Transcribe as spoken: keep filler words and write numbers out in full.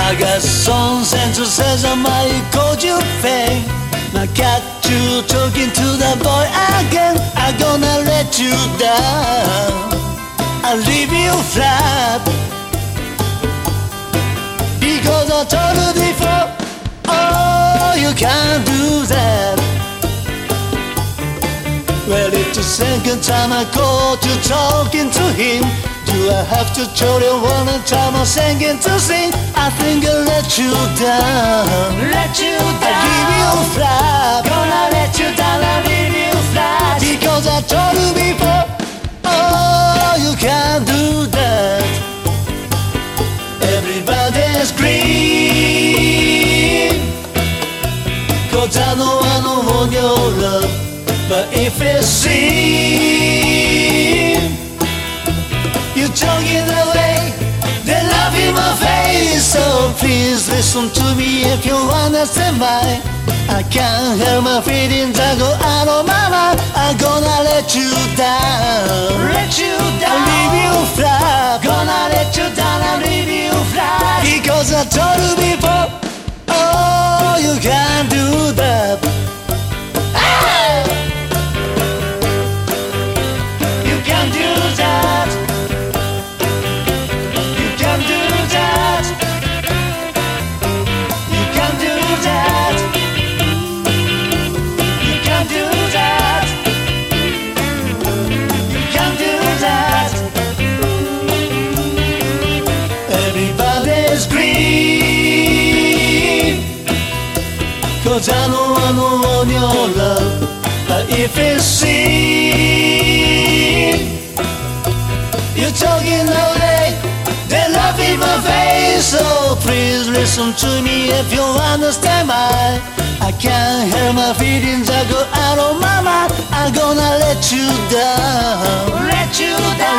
I got some sense to say somebody called you fame. I got you talking to the boy again. I'm gonna let you down. I'll leave you flat because I told you before. Oh, you can't do that. Well, it's the second time I called you talking to him. Do I have to tell you one time I'm singing to sing? I think I'll let you down. Let you down. I'll leave you flat. Gonna let you down, I'll leave you flat. Because I told you before. Oh, you can't do that. Everybody's scream, 'cause I know I don't want your love. But if it seems you're talking away, they laugh in my face. So please listen to me if you understand my. I can't help my feelings, I go out of my mind. I'm gonna let you down. Let you down. I'll leave you flat. Gonna let you down, I'll leave you flat. Because I told you before. Oh, you can't do that. You can't do that. You can't do that. You can't do that. You can't do that. You can't do that. Everybody's green, 'cause I know I don't want your love. But if it seems you're talking all day, they laugh in my face. So please listen to me if you understand my. I can't help my feelings, I go out of my mind. I'm gonna let you down. Let you down.